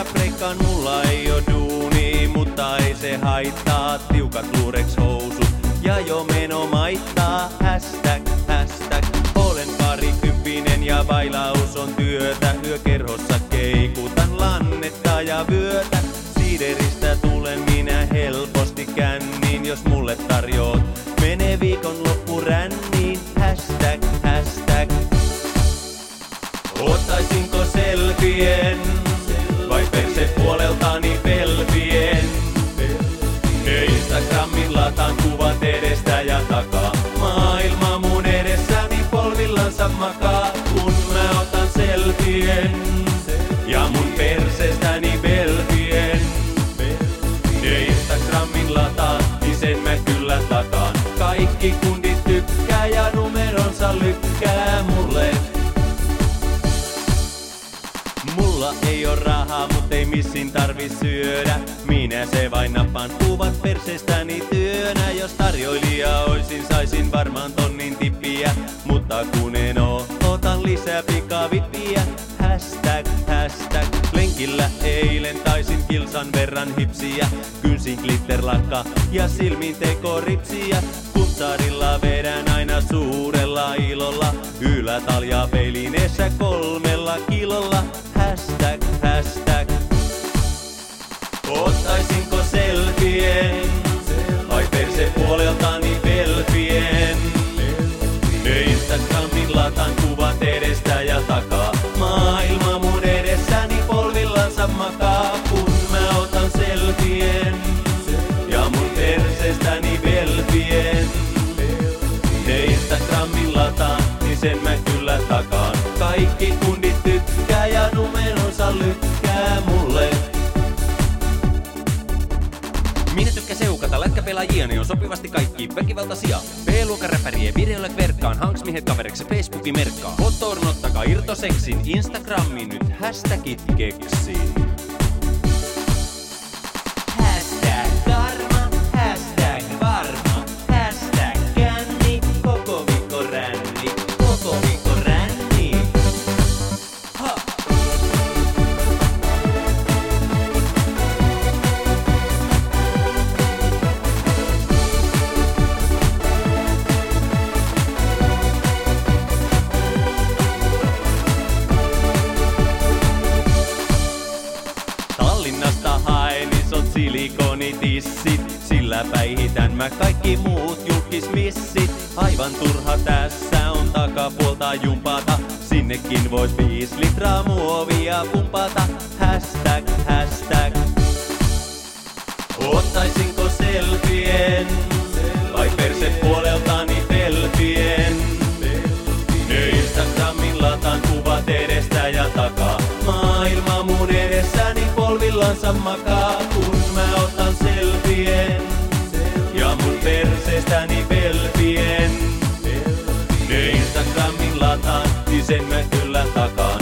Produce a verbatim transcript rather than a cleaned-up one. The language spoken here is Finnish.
breikkaan, mulla ei oo duuni, mutta ei se haittaa. Tiukat luureks housut ja jo meno maittaa. Hashtag, hashtag, olen parikymppinen ja bailaus on työtä. Yökerhossa keikutan lannetta ja vyötä. Siideristä tulen minä helposti känniin, jos mulle tarjoot. Mene viikonloppu ränniin. Hashtag, hashtag. Ottaisinko selfien vai perse puoleltani pelvien? Instagramin lataan kuvat edestä ja takaa. Maailma mun edessäni polvillansa makaa, kun mä otan selfien ja mun persestäni belfien. Instagramin lataan, niin sen mä kyllä takaan. Kaikki kundit tykkää ja numeronsa lykkää mulle. Mulla ei oo rahaa, mut ei missin tarvi syödä. Minä se vain nappaan kuvat perseestäni työnä. Jos tarjoilija oisin, saisin varmaan tonnin tippiä. Mutta kun en oo, otan lisää pikavippiä. Hashtag, hashtag. Lenkillä eilen taisin kilsan verran hipsiä. Kynsin glitterlakka ja silmin tekoripsiä. Kutsarilla vedän aina suurella ilolla. Ylätalja peilineessä kolmella kilolla. Hashtag, hashtag. Ottaisinko selfien vai perse puoleltani belfien? Instagramin lataan kuvat edestä ja takaa. Maailma mun edessäni polvillansa makaa, kun mä otan selfien ja mun perseestäni belfien. Instagramin lataan, niin sen mä kyllä takaan. Kaikki kundit tykkää ja numeronsa lykkää mulle. Minä tykkään seukata lätkäpelaajia, ne on sopivasti kaikki väkivaltaisia. B-luokan räpärien videolle verkkaan, hanksmihet kaveriksi Facebookin merkkaa. Fotoon ottakaa irtoseksin, Instagramiin nyt hashtagit keksin. Hashtag karma, hashtag varma, hashtag känni, koko viikko ränni, koko viikko ränni. Ha! Tallinnasta haen isot silikonitissit, sillä päihitän mä kaikki muut julkismissit. Aivan turha tässä on takapuolta jumpata, sinnekin vois viis litraa muovia pumpata. Hashtag, hashtag. Ottaisinko selfien vai perse puoleltani belfien? Instagramin lataan kuvat edestä ja takaa. Maailma mun edessäni polvillansa makaa, kun mä otan selfien ja mun perseestäni belfien. Instagramin lataan, niin sen mä kyllä takaan.